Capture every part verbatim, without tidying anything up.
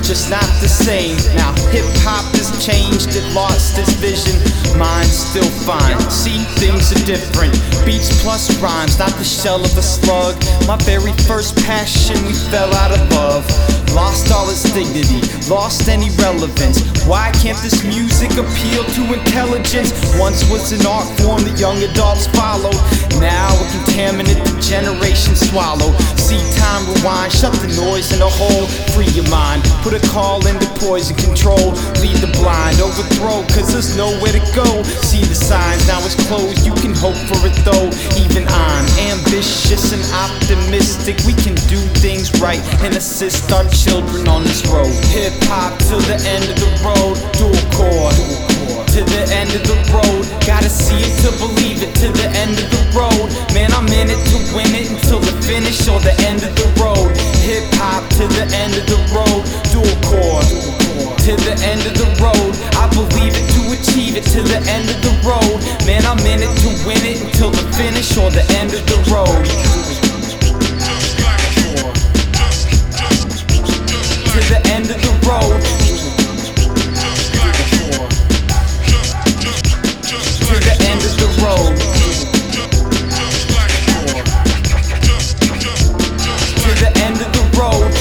just not the same. Now hip-hop has changed, it lost its vision. Mine's still fine, see, things are different. Beats plus rhymes, not the shell of a slug. My very first passion, we fell out of love. Lost all its dignity, lost any relevance. Why can't this music appeal to intelligence? Once was an art form that young adults followed. Now a contaminant the generation swallow. See, time rewind, shut the noise in the hole. Free your mind, put a call into poison control. Lead the blind, overthrow, cause there's nowhere to go. See the signs, now it's closed, you can hope for it though. Even I'm ambitious and optimistic. We can do things right and assist our children on this road. Hip-hop till the end of the road, dual chord. To the end of the road, gotta see it to believe it. To the end of the road, man, I'm in it to win it until the finish or the end of the road. Hip-hop to the end of the road, dual chord. To the end of the road, I believe it to achieve it. To the end of the road, man, I'm in it to win it until the finish or the end of the road. To the end of the road. To the end of the road. To the end of the road.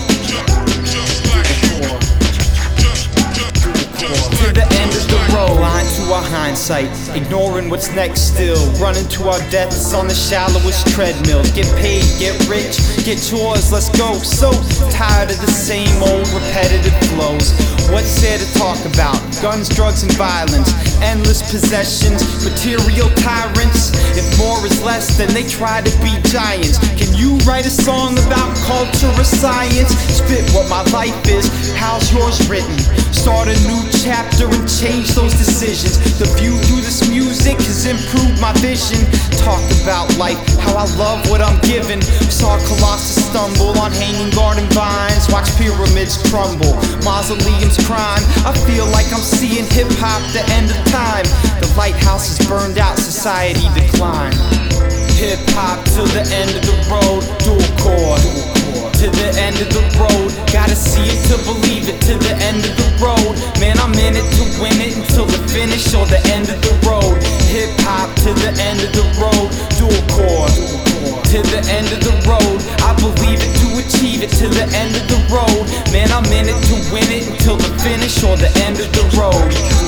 To the end of the road. Blind to our hindsight, ignoring what's next still. Running to our deaths on the shallowest treadmills. Get paid, get rich, get yours, let's go. So tired of the same old repetitive flows. What's there to talk about? Guns, drugs, and violence. Endless possessions, material tyrants. If more is less, then they try to be giants. Can you write a song about culture or science? Spit what my life is, how's yours written? Start a new chapter and change those decisions. The view through this music has improved my vision. Talk about life, how I love what I'm given. Saw Colossus stumble on hanging garden vines. Watch pyramids crumble, mausoleums crime. I feel like I'm seeing hip-hop the end of time. The lighthouse is burned out, society decline. Hip-hop till the end of the road, dual chord. To the end of the road, gotta see it to believe it. To the end of the road, man, I'm in it to win it until the finish or the end of the road. Hip-hop to the end of the road, dual chord. To the end of the road, I believe it to achieve it. To the end of the road, man, I'm in it to win it until the finish or the end of the road.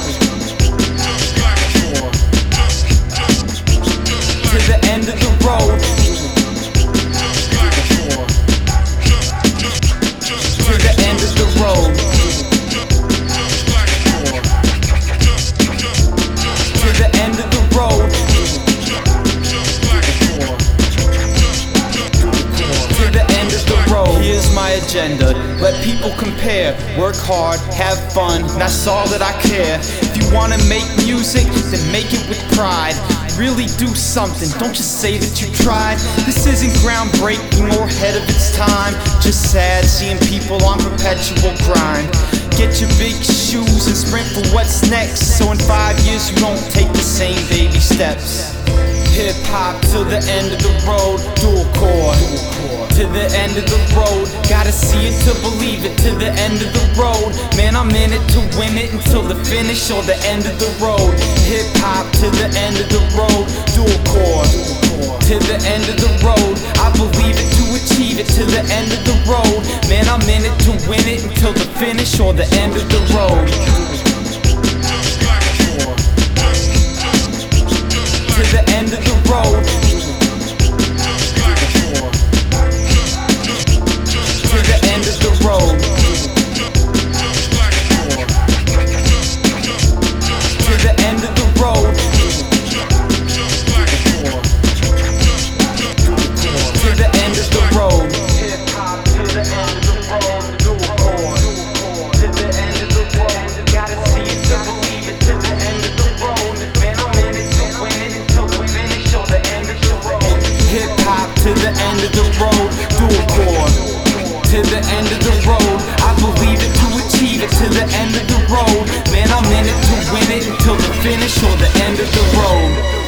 To the end of the road. To the end of the road. To the end of the road. To the end of the road. Here's my agenda, let people compare. Work hard, have fun, that's all that I care. If you wanna make music, then make it with pride. Really do something, don't just say that you tried. This isn't groundbreaking or ahead of its time. Just sad seeing people on perpetual grind. Get your big shoes and sprint for what's next, so in five years you don't take the same baby steps. Hip-hop till the end of the road, dual chord. To the end of the road, gotta see it to believe it. To the end of the road, man, I'm in it to win it until the finish or the end of the road. Hip-hop to the end of the road, dual chord. To the end of the road, I believe it to achieve it. To the end of the road, man, I'm in it to win it until the finish or the end of the road. To the end of the road. To the end of the road. To the end of the road. To the end of the road. Hip-hop to the end of the road. To the end of the road. Gotta see it to believe it. To the end of the road. Man, I'm in it to win it until the finish or the end of the road. Hip-hop to the end of the road. Dual chord. To the end of the road, I believe it to achieve it. To the end of the road, man, I'm in it to win it until the finish or the end of the road.